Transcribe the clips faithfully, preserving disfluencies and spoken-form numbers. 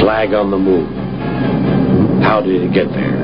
flag on the moon. How did it get there?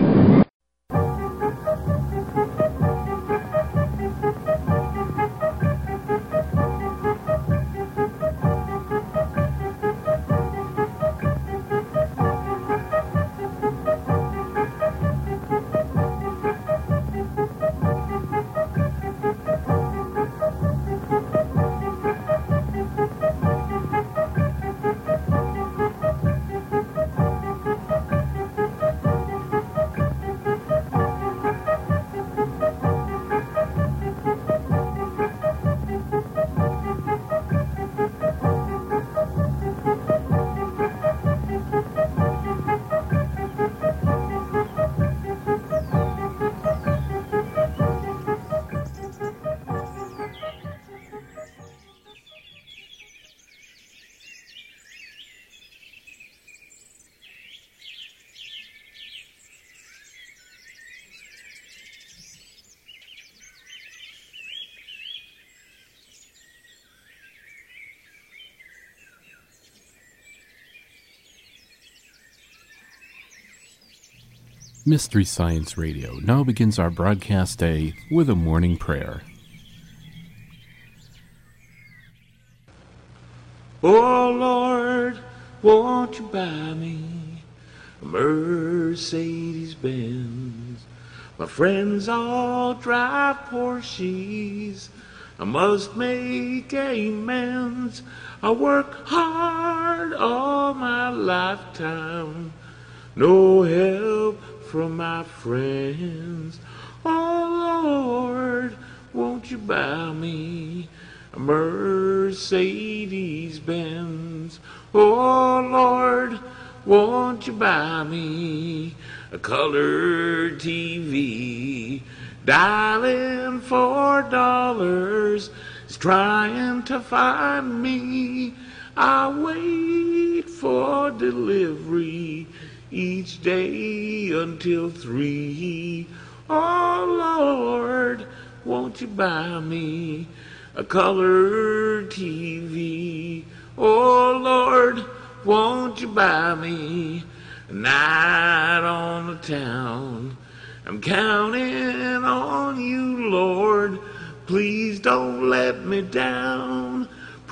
Mystery Science Radio now begins our broadcast day with a morning prayer. Oh Lord, won't you buy me a Mercedes Benz? My friends all drive Porsches. I must make amends. I work hard all my lifetime. No help from my friends. Oh Lord, won't you buy me a Mercedes Benz? Oh Lord, won't you buy me a color T V? Dialing for dollars is trying to find me. I wait for delivery each day until three. Oh Lord, won't you buy me a color T V? Oh Lord, won't you buy me a night on the town? I'm counting on you, Lord. Please don't let me down.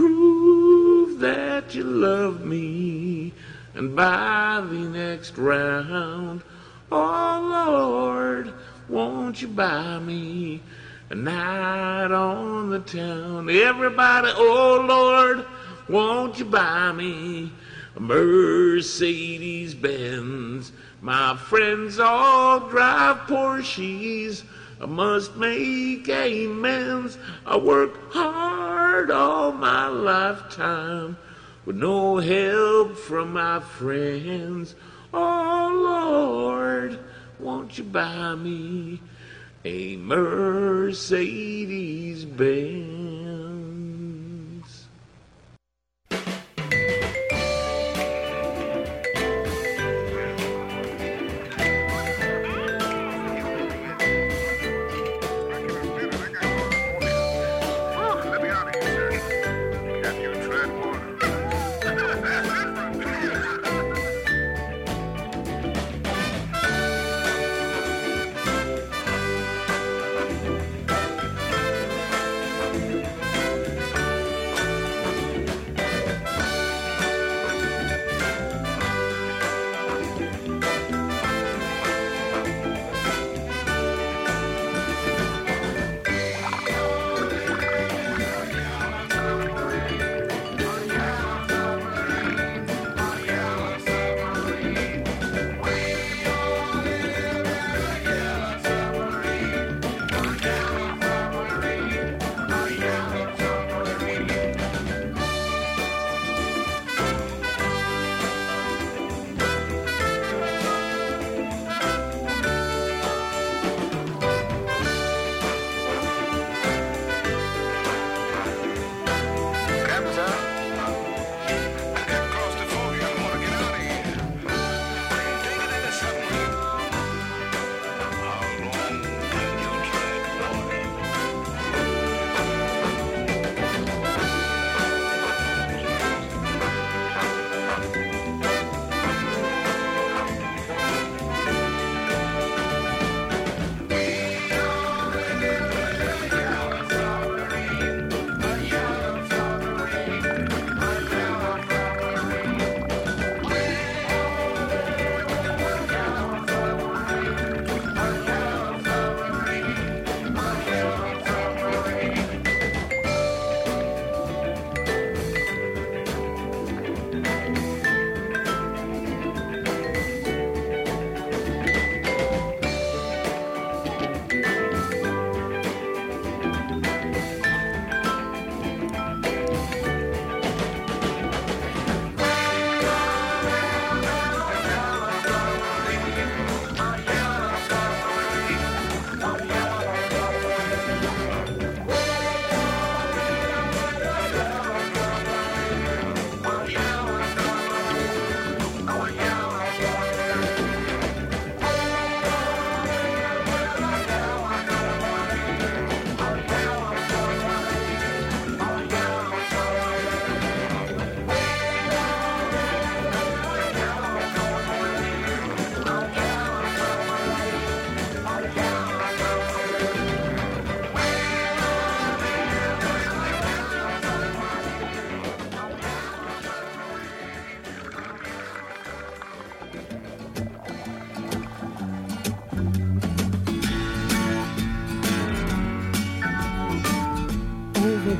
Prove that you love me, and by the next round, oh Lord, won't you buy me a night on the town? Everybody, oh Lord, won't you buy me a Mercedes Benz? My friends all drive Porsches. I must make amends. I work hard all my lifetime with no help from my friends. Oh Lord, won't you buy me a Mercedes Benz?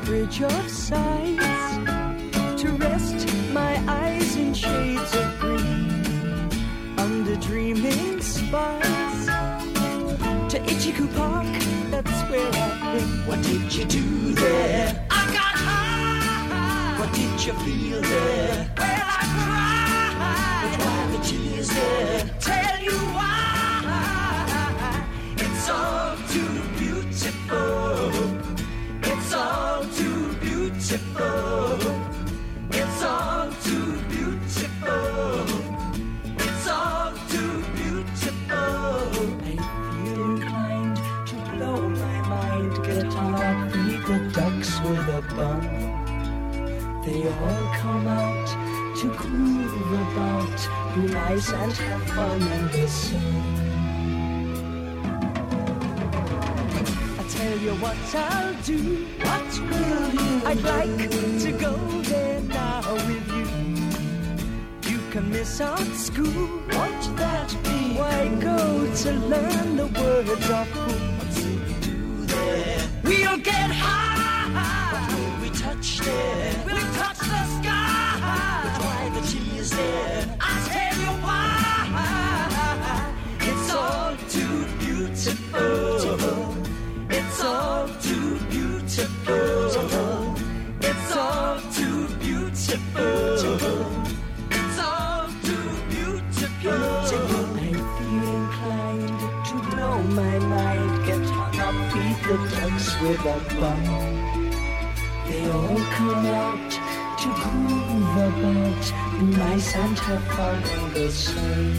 bridge of sights, to rest my eyes in shades of green, under dreaming spires, to Ichiku Park, that's where I've been. What did you do there? I got high. What did you feel there? Well, I cried. But why the tears there? Tell you why. It's all too beautiful. It's all too beautiful. It's all too beautiful. It's all too beautiful. I feel inclined to blow my mind, get on up, feed the ducks with a bun. They all come out to groove about, be nice and have fun in the sun. Tell you what I'll do. What will you I'd like to go there now with you. You can miss out school. Won't that be? Why go to learn the words of who? What will we do there? We'll get high. What will we touch there? We'll touch the sky. But why the tears there? I'll tell you why. It's all too beautiful. It's all too beautiful. It's all too beautiful. It's all too beautiful. I feel inclined to blow my mind, get hung up, feed the ducks with a bun. They all come out to groove about, be nice and have fun in the sun.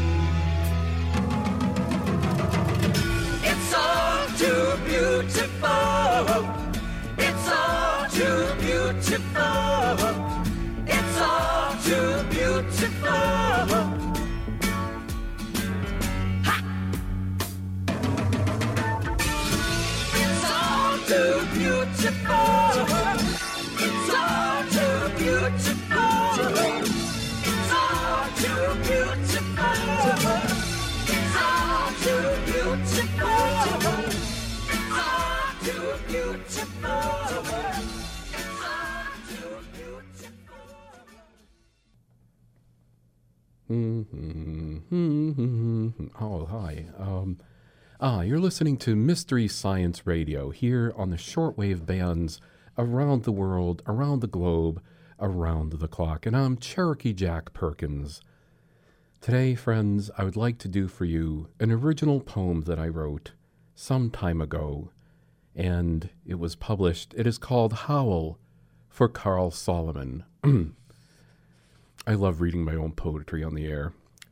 Too beautiful. It's all too beautiful. It's all too beautiful. Ha! It's all too beautiful. It's all too beautiful. It's all too beautiful. It's all too beautiful. Too beautiful. It's all too beautiful. Mm-hmm. Oh, hi. Um, ah, you're listening to Mystery Science Radio here on the shortwave bands around the world, around the globe, around the clock. And I'm Cherokee Jack Perkins. Today, friends, I would like to do for you an original poem that I wrote some time ago, and it was published. It is called Howl for Carl Solomon. I love reading my own poetry on the air.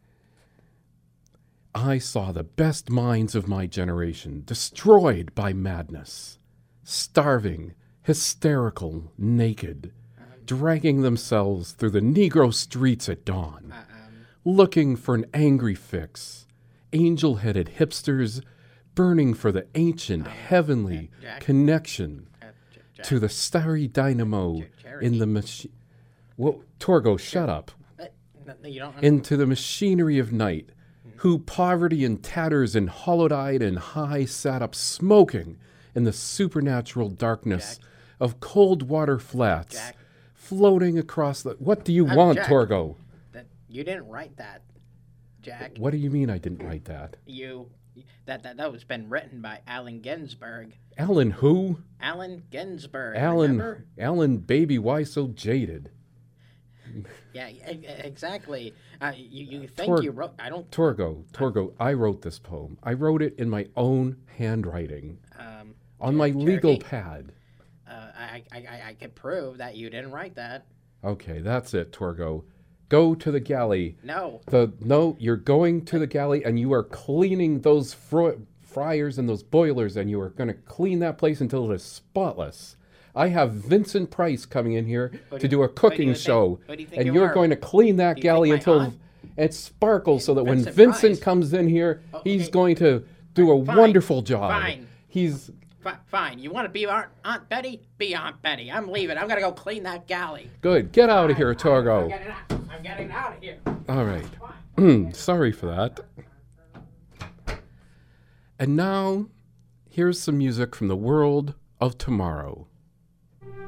I saw the best minds of my generation destroyed by madness, starving, hysterical, naked, dragging themselves through the Negro streets at dawn, uh, um, looking for an angry fix, angel-headed hipsters burning for the ancient, um, heavenly uh, Jack, connection uh, J- Jack, to the starry dynamo J- in the machine. Well, Torgo, shut up. Uh, no, you don't Into the machinery of night, mm-hmm. who poverty and tatters and hollowed-eyed and high sat up smoking in the supernatural darkness Jack. of cold water flats, Jack. floating across the... What do you uh, want, Jack, Torgo? That, you didn't write that, Jack. What do you mean I didn't write that? You... That, that that was been written by Allen Ginsberg. Allen who? Allen Ginsberg. Allen, remember? Allen, baby, why so jaded? Yeah, exactly. Uh, you you think Tor- you wrote? I don't. Torgo, Torgo, I wrote this poem. I wrote it in my own handwriting, um, on my Cherokee, legal pad. Uh, I, I I I can prove that you didn't write that. Okay, that's it, Torgo. Go to the galley. No. The no, you're going to the galley, and you are cleaning those fr- fryers and those boilers, and you are going to clean that place until it is spotless. I have Vincent Price coming in here do to do a cooking do show, you and you you're are? going to clean that galley until aunt? it sparkles, so that Vincent when Vincent Price. comes in here, oh, he's okay. going to do a Fine. wonderful job. Fine. He's... F- fine. You want to be Aunt, Aunt Betty? Be Aunt Betty. I'm leaving. I'm going to go clean that galley. Good. Get out of here, Torgo. I'm getting out, I'm getting out of here. All right. Sorry for that. And now, here's some music from the world of tomorrow.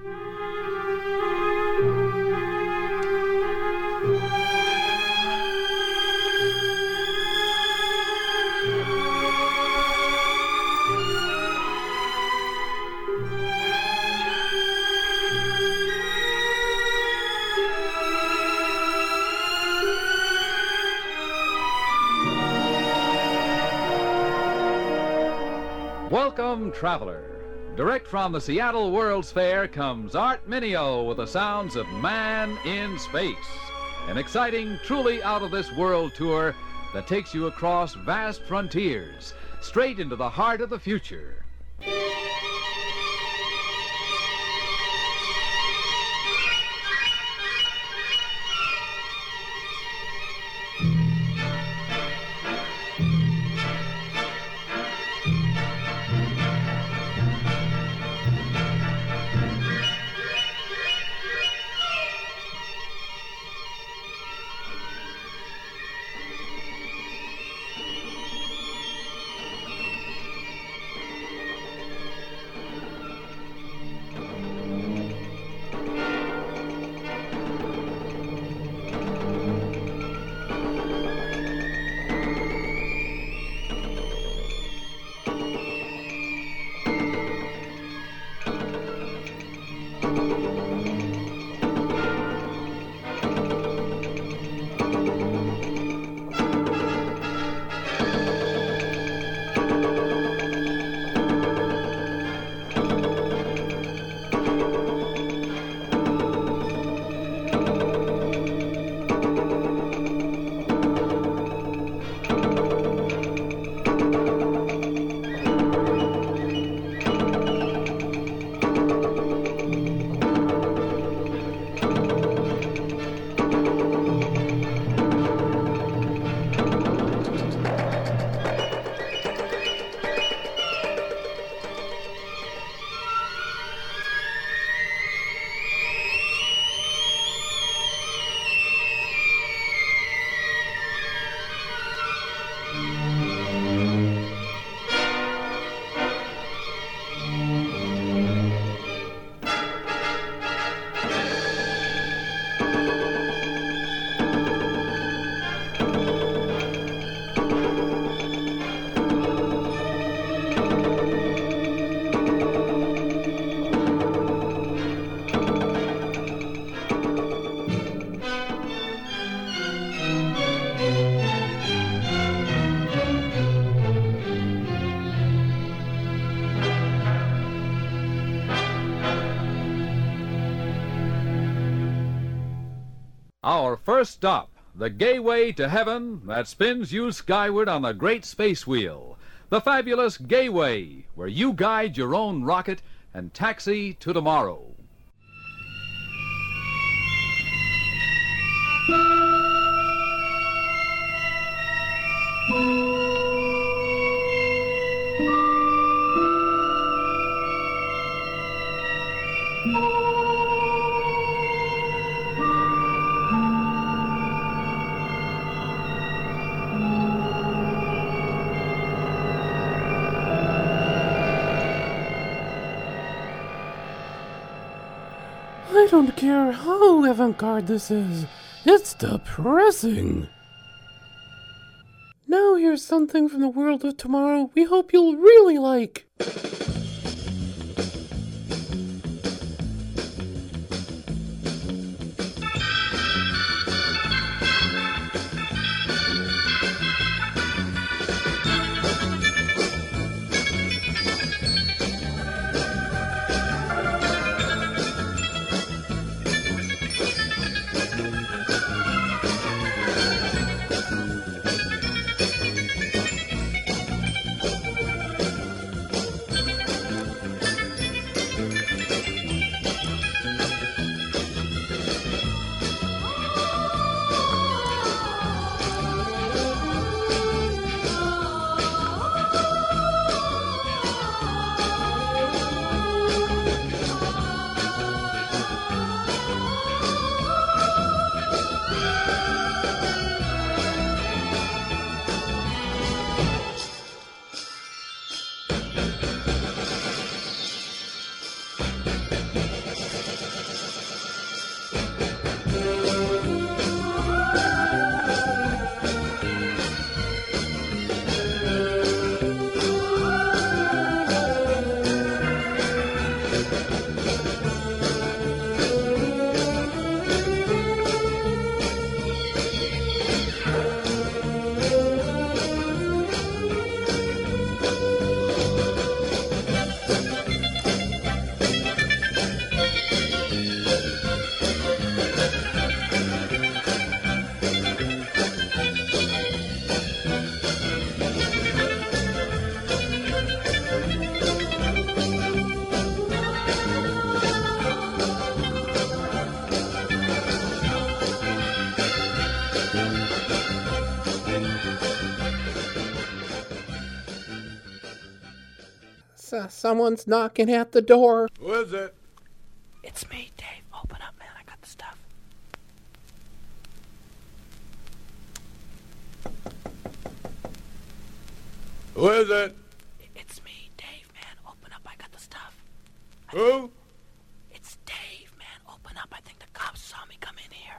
Welcome, traveler. Direct from the Seattle World's Fair comes Art Mineo with the sounds of Man in Space, an exciting, truly out-of-this-world tour that takes you across vast frontiers, straight into the heart of the future. Our first stop, the Gayway to Heaven that spins you skyward on the great space wheel. The fabulous Gayway, where you guide your own rocket and taxi to tomorrow. I don't care how avant-garde this is. It's depressing. Now here's something from the world of tomorrow we hope you'll really like. S- someone's knocking at the door. Who is it? It's me, Dave. Open up, man. I got the stuff. Who is it? It's me, Dave, man. Open up. I got the stuff. Who? It's Dave, man. Open up. I think the cops saw me come in here.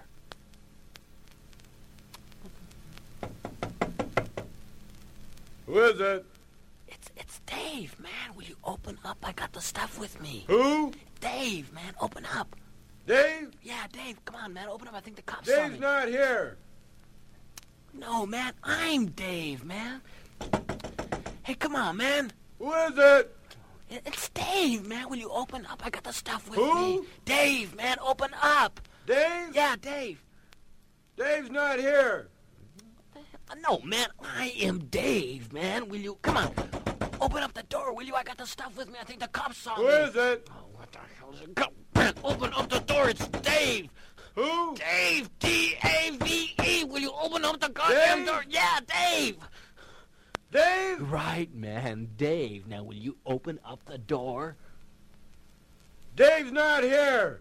Who is it? It's it's Dave, man. Will you open up? I got the stuff with me. Who? Dave, man. Open up. Dave? Yeah, Dave. Come on, man. Open up. I think the cops saw Dave's me. not here. No, man. I'm Dave, man. Hey, come on, man. Who is it? It- It's Dave, man. Will you open up? I got the stuff with Who? me. Dave, man. Open up. Dave? Yeah, Dave. Dave's not here. Uh, No, man. I am Dave, man. Will you... Come on. Open up the door, will you? I got the stuff with me. I think the cops saw Who me. is it? Oh, what the hell is it? Come, man. Open up the door. It's Dave. Who? Dave. D A V E. Will you open up the goddamn Dave? door? Yeah, Dave. Dave? Right, man. Dave. Now, will you open up the door? Dave's not here.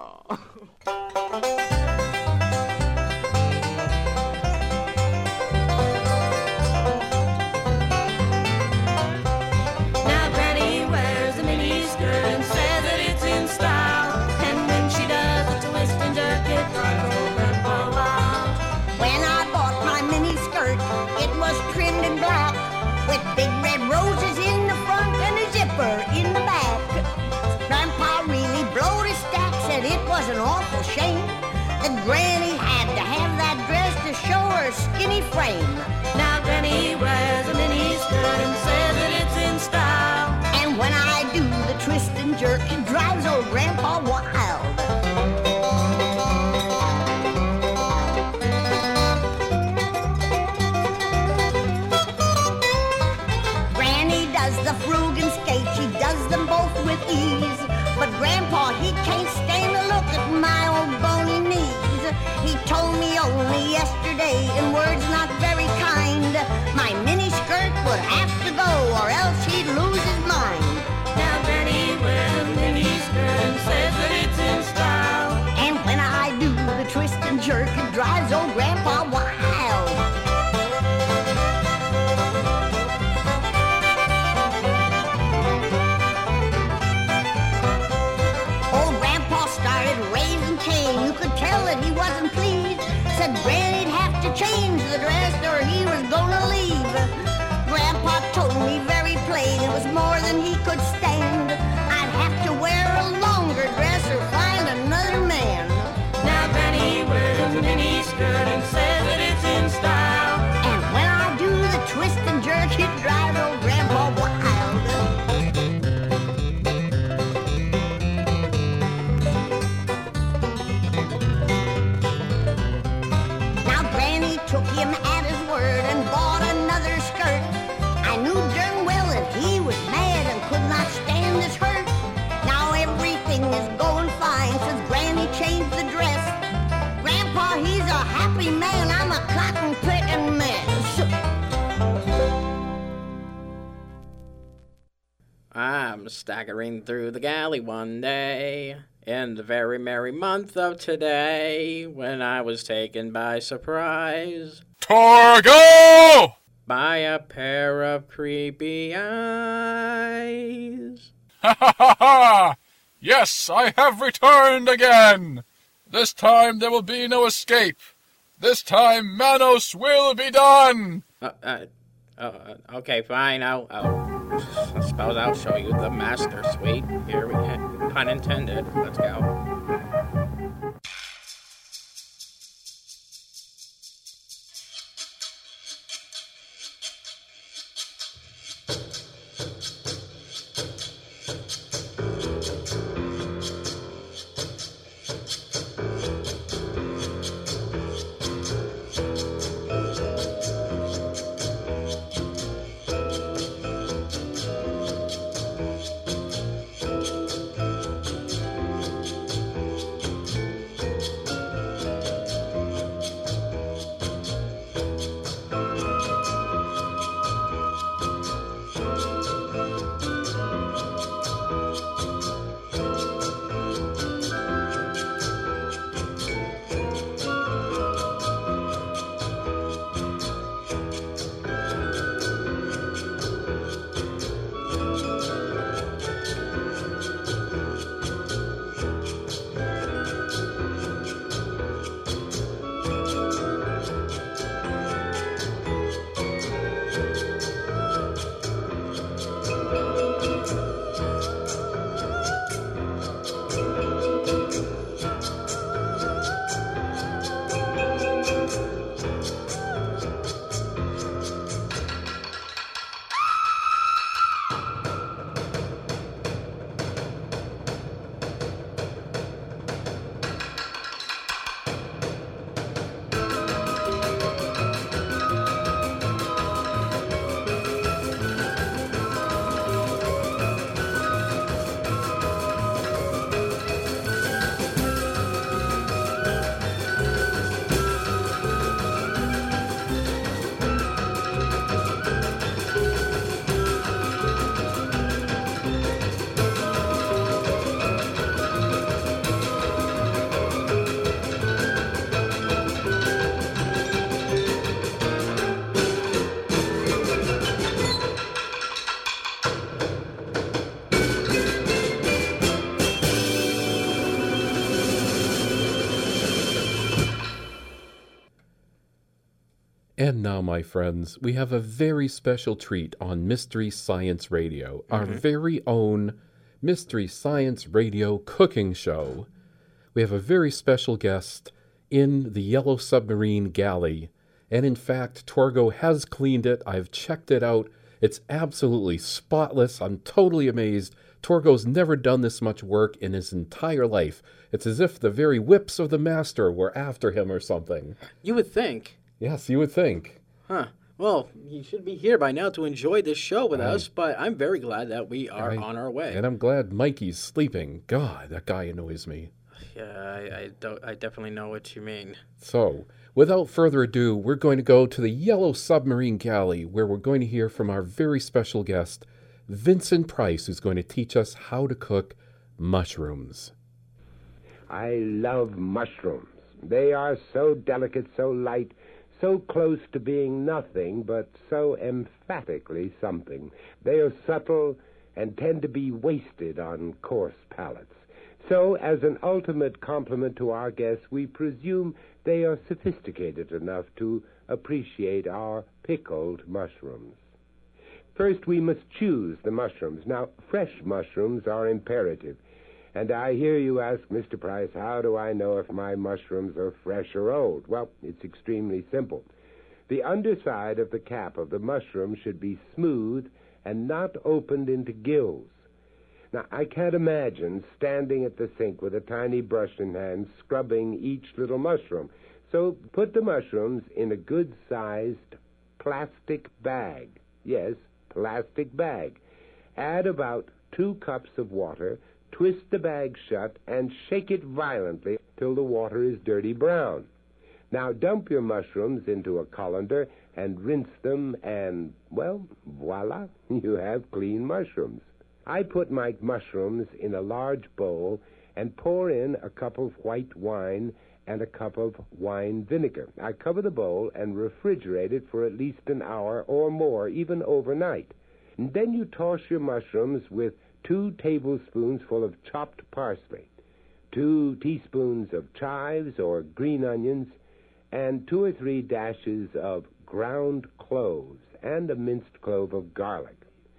Now Granny wears a mini skirt and says that it's in style. And when she does a twist and jerk, it drives old Grandpa wild. When I bought my mini skirt, it was trimmed in black, with big red roses in the front and a zipper in the back. Grandpa really blowed his stack, said it was an awful shame that Granny had to have that dress to show her skinny frame. Now Granny wears a mini skirt and says that it's in style. And when I do the twist and jerk, it drives old Grandpa wild. Granny does the frug and skate, she does them both with ease. But Grandpa, he can't stand to look at my old bony knees. He told me only yesterday, in words not very kind, my mini skirt would have to go or else he'd lose his mind. Now Granny wears a mini skirt and says that it's in style. And when I do the twist and jerk, it drives old Grandpa wild. Old Grandpa started raising Cain. You could tell that he wasn't pleased. Said Granny'd have to change the dress or he was gonna leave. Grandpa told me very plain it was more than he could stand. I'd have to wear a longer dress or find another man. Now Granny wears a mini skirt and says that it's in style. And when I do the twist and jerk, it drives old Grandpa wild. Now Granny took him at his word and bought another skirt. I knew darn well that he was mad and could not stand this hurt. Now everything is going fine since Granny changed the dress. Grandpa, he's a happy man. I'm a cotton picking mess. I'm staggering through the galley one day, in the very merry month of today, when I was taken by surprise Torgo! by a pair of creepy eyes. Ha ha ha ha! Yes, I have returned again! This time there will be no escape. This time Manos will be done! Uh, uh, uh, okay, fine, I'll, I'll, I suppose I'll show you the master suite. Here we go, pun intended, let's go. And now, my friends, we have a very special treat on Mystery Science Radio, mm-hmm. our very own Mystery Science Radio cooking show. We have a very special guest in the Yellow Submarine Galley, and in fact, Torgo has cleaned it. I've checked it out. It's absolutely spotless. I'm totally amazed. Torgo's never done this much work in his entire life. It's as if the very whips of the master were after him or something. You would think. Yes, you would think. Huh. Well, you should be here by now to enjoy this show with I, us, but I'm very glad that we are I, on our way. And I'm glad Mikey's sleeping. God, that guy annoys me. Yeah, I, I, don't, I definitely know what you mean. So, without further ado, we're going to go to the Yellow Submarine Galley, where we're going to hear from our very special guest, Vincent Price, who's going to teach us how to cook mushrooms. I love mushrooms. They are so delicate, so light, so close to being nothing, but so emphatically something. They are subtle and tend to be wasted on coarse palates. So, as an ultimate compliment to our guests, we presume they are sophisticated enough to appreciate our pickled mushrooms. First, we must choose the mushrooms. Now, fresh mushrooms are imperative. And I hear you ask, Mister Price, how do I know if my mushrooms are fresh or old? Well, it's extremely simple. The underside of the cap of the mushroom should be smooth and not opened into gills. Now, I can't imagine standing at the sink with a tiny brush in hand scrubbing each little mushroom. So put the mushrooms in a good-sized plastic bag. Yes, plastic bag. Add about two cups of water. Twist the bag shut and shake it violently till the water is dirty brown. Now dump your mushrooms into a colander and rinse them and, well, voila, you have clean mushrooms. I put my mushrooms in a large bowl and pour in a cup of white wine and a cup of wine vinegar. I cover the bowl and refrigerate it for at least an hour or more, even overnight. And then you toss your mushrooms with two tablespoons full of chopped parsley, two teaspoons of chives or green onions, and two or three dashes of ground cloves and a minced clove of garlic.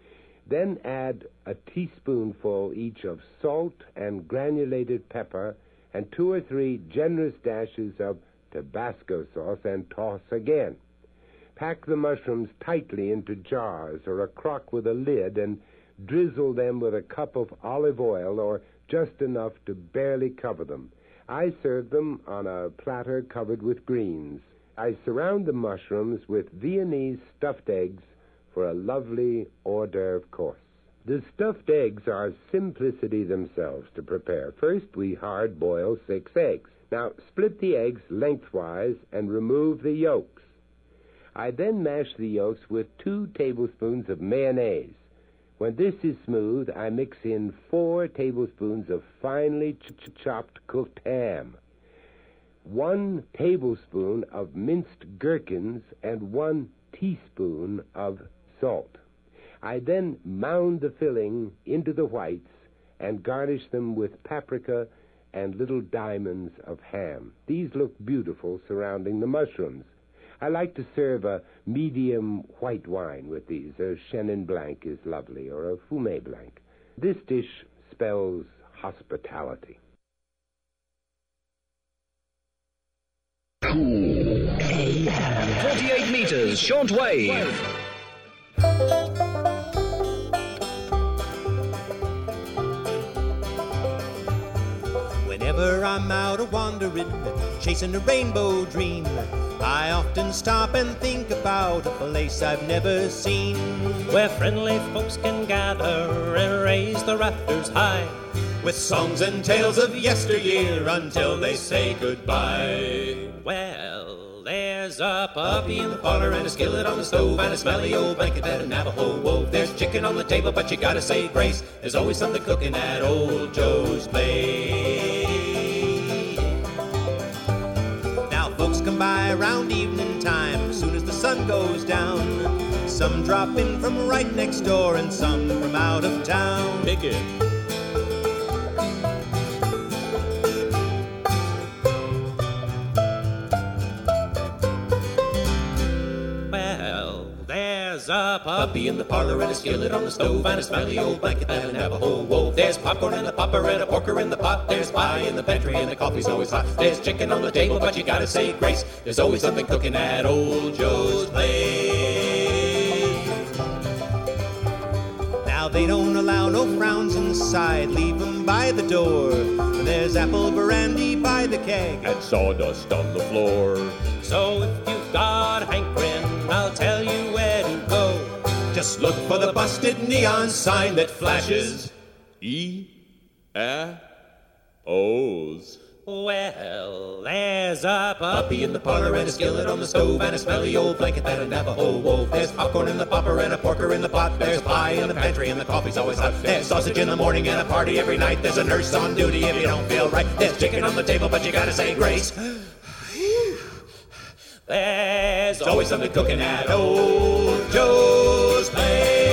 Then add a teaspoonful each of salt and granulated pepper and two or three generous dashes of Tabasco sauce and toss again. Pack the mushrooms tightly into jars or a crock with a lid and drizzle them with a cup of olive oil or just enough to barely cover them. I serve them on a platter covered with greens. I surround the mushrooms with Viennese stuffed eggs for a lovely hors d'oeuvre course. The stuffed eggs are simplicity themselves to prepare. First, we hard boil six eggs. Now, split the eggs lengthwise and remove the yolks. I then mash the yolks with two tablespoons of mayonnaise. When this is smooth, I mix in four tablespoons of finely ch- chopped cooked ham, one tablespoon of minced gherkins, and one teaspoon of salt. I then mound the filling into the whites and garnish them with paprika and little diamonds of ham. These look beautiful surrounding the mushrooms. I like to serve a medium white wine with these. A Chenin Blanc is lovely, or a Fumé Blanc. This dish spells hospitality. Cool A M. forty-eight meters, shortwave. Whenever I'm out a-wandering, chasing a rainbow dream, I often stop and think about a place I've never seen, where friendly folks can gather and raise the rafters high, with songs and tales of yesteryear until they say goodbye. Well, there's a puppy in the parlor and a skillet on the stove and a smelly old blanket bed and Navajo wove. There's chicken on the table, but you gotta say grace. There's always something cooking at Old Joe's place. Now folks come by around evening time, as soon as the sun goes down. Some drop in from right next door and some from out of town. Pick it. There's a puppy in the parlor and a skillet on the stove and a smelly old blanket that'll never hold woe. There's popcorn in the popper and a porker in the pot. There's pie in the pantry and the coffee's always hot. There's chicken on the table, but you gotta say grace. There's always something cooking at Old Joe's place. Now they don't allow no frowns inside, leave 'em by the door. There's apple brandy by the keg and sawdust on the floor. So if you've got a hankering, I'll tell you where to go. Just look for the busted neon sign that flashes E A O's. Well, there's a puppy in the parlor and a skillet on the stove and a smelly old blanket that'll never hold woe. There's popcorn in the popper and a porker in the pot. There's pie in the pantry and the coffee's always hot. There's sausage in the morning and a party every night. There's a nurse on duty if you don't feel right. There's chicken on the table, but you gotta say grace. There's always something cooking at Old Joe's place.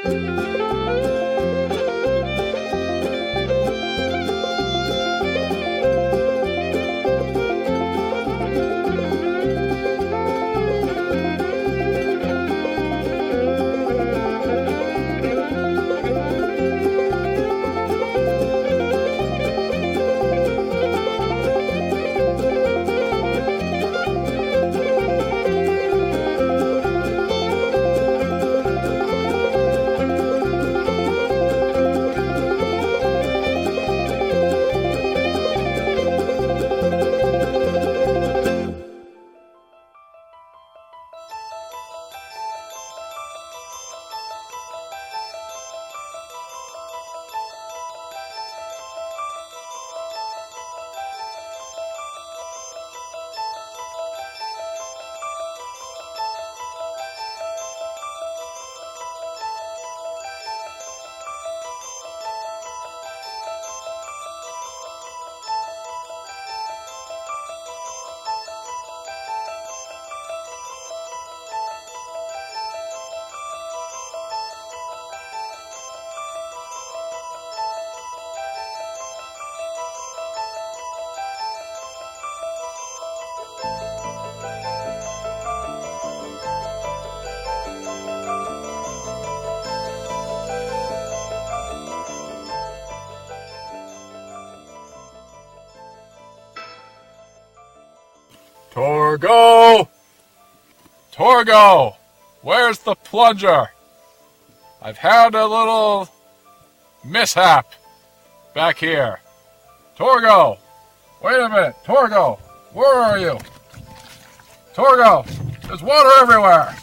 Torgo! Torgo! Where's the plunger? I've had a little mishap back here. Torgo! Wait a minute. Torgo! Where are you? Torgo! There's water everywhere!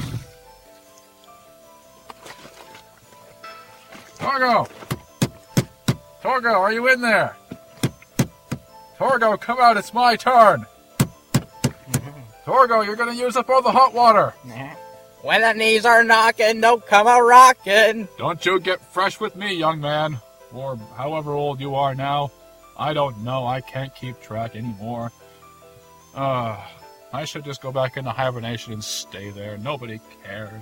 Torgo! Torgo, are you in there? Torgo, come out, it's my turn! Torgo, you're gonna use up all the hot water! When the knees are knocking, don't come a rocking! Don't you get fresh with me, young man. Or however old you are now. I don't know, I can't keep track anymore. Uh, I should just go back into hibernation and stay there. Nobody cares.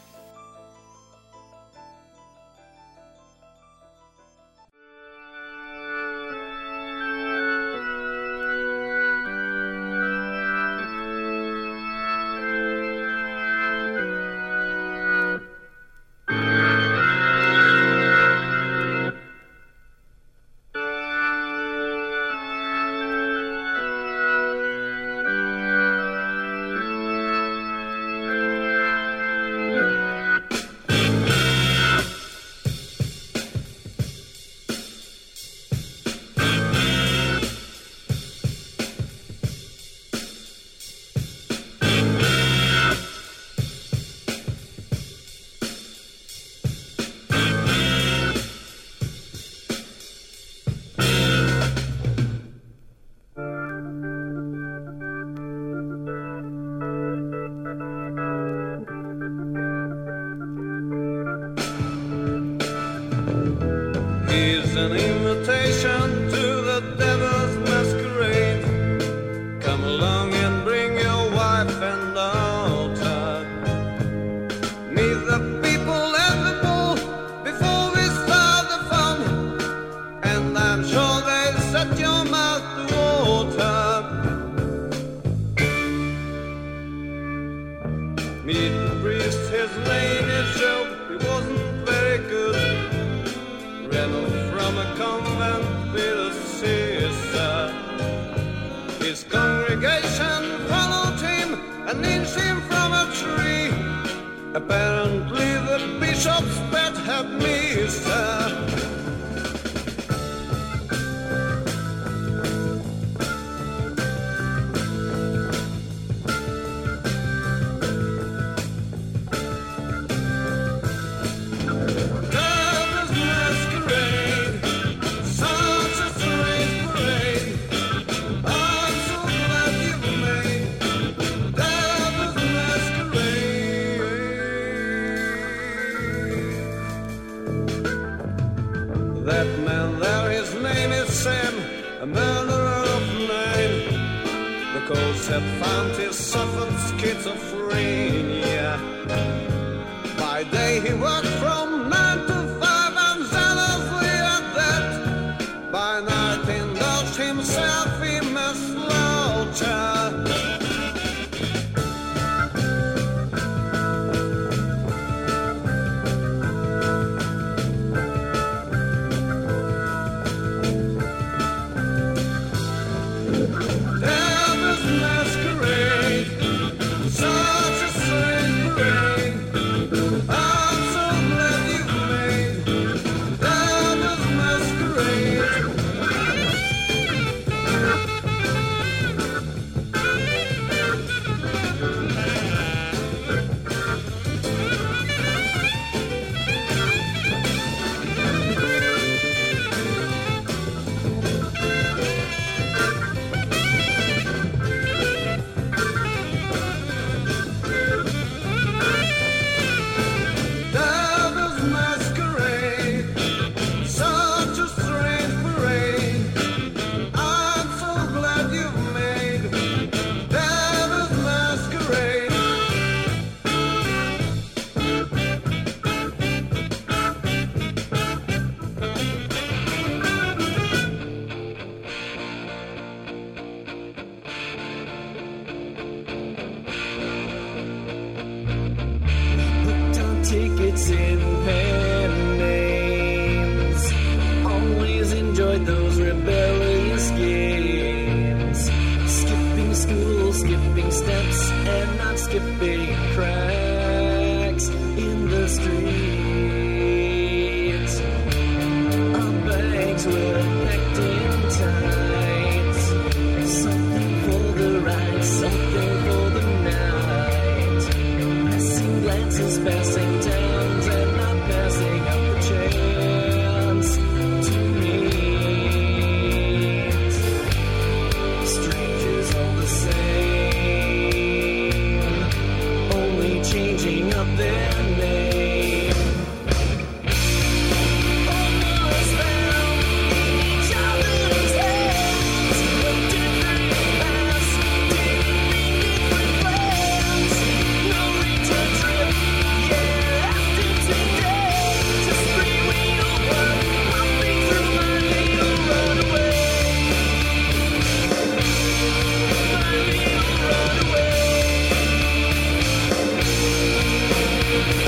Here's an invitation to the devil's masquerade. Come along and bring your wife and daughter. Meet the people at the ball before we start the fun, and I'm sure they'll set your mouth to water. Meet the priest, his name is Joe. He wasn't very good. Rebel from a convent with a sister. His congregation followed him and lynched him from a tree. Apparently the bishop's pet had missed her. That man there, his name is Sam, a murderer of nine. The courts had found he suffered schizophrenia. By By day he worked from nine to five and zealously at that. By night he indulged himself in manslaughter. Devil's masquerade, such a strange parade. I'm so glad you made Devil's masquerade. Devil's masquerade, such a strange parade. I'm so glad you made Devil's masquerade. Booked our tickets in pen names. Always enjoyed those rebellious games. Skipping school, skipping steps, and not skipping cracks in the streets. Our bags were packed in tight. Something for the ride, something for the night. Passing glances, passing towns, and not passing up the chance to meet strangers all the same, only changing up their name. Almost found each other's hands, but different paths, didn't mean different plans. No return trip, yeah, after today. Just three-wheel one, pumping through my little runaway. My little runaway.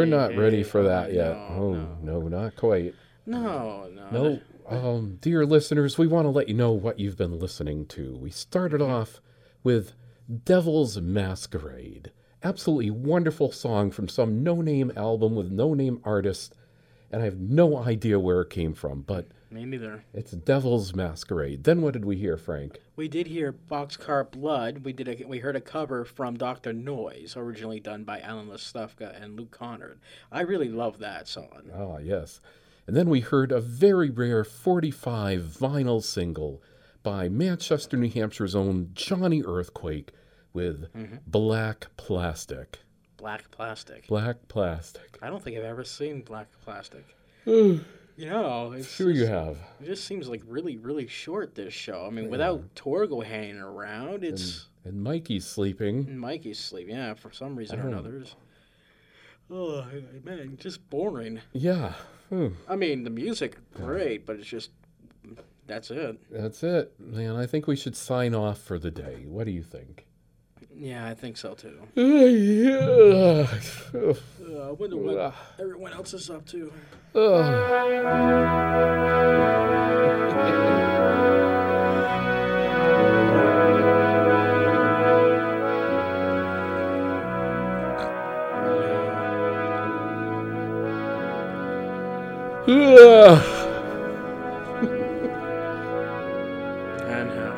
we're not hey, ready for that no, yet. Oh, no. no, not quite. No, no. No, um, dear listeners, we want to let you know what you've been listening to. We started off with Devil's Masquerade. Absolutely wonderful song from some no-name album with no-name artist, and I have no idea where it came from, but Me neither. it's Devil's Masquerade. Then what did we hear, Frank? We did hear Boxcar Blood. We did. A, we heard a cover from Doctor Noise, originally done by Alan Lastufka and Luke Conard. I really love that song. Ah, yes. And then we heard a very rare forty-five vinyl single by Manchester, New Hampshire's own Johnny Earthquake with Mhm. Black Plastic. Black Plastic. Black Plastic. I don't think I've ever seen Black Plastic. Mm. You know, it's Sure you just- have. It just seems like really, really short, this show. I mean, without Torgo hanging around, it's... And, and Mikey's sleeping. And Mikey's sleep, yeah, for some reason or Oh. another. It's- Oh, man, just boring. Yeah. Hmm. I mean, the music, great, but it's just... That's it. That's it. Man, I think we should sign off for the day. What do you think? Yeah, I think so, too. Yeah. Uh, I wonder what everyone else is up to. And how?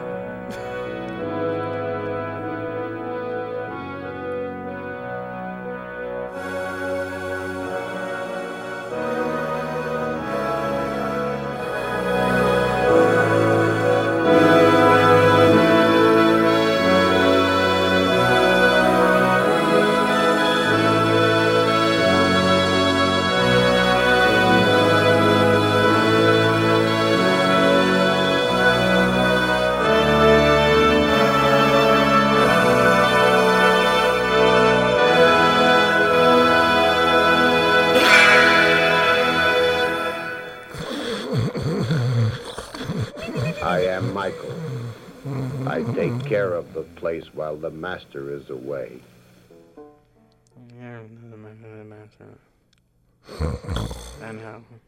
I am Michael. I take care of the place while the master is away. Yeah, and how?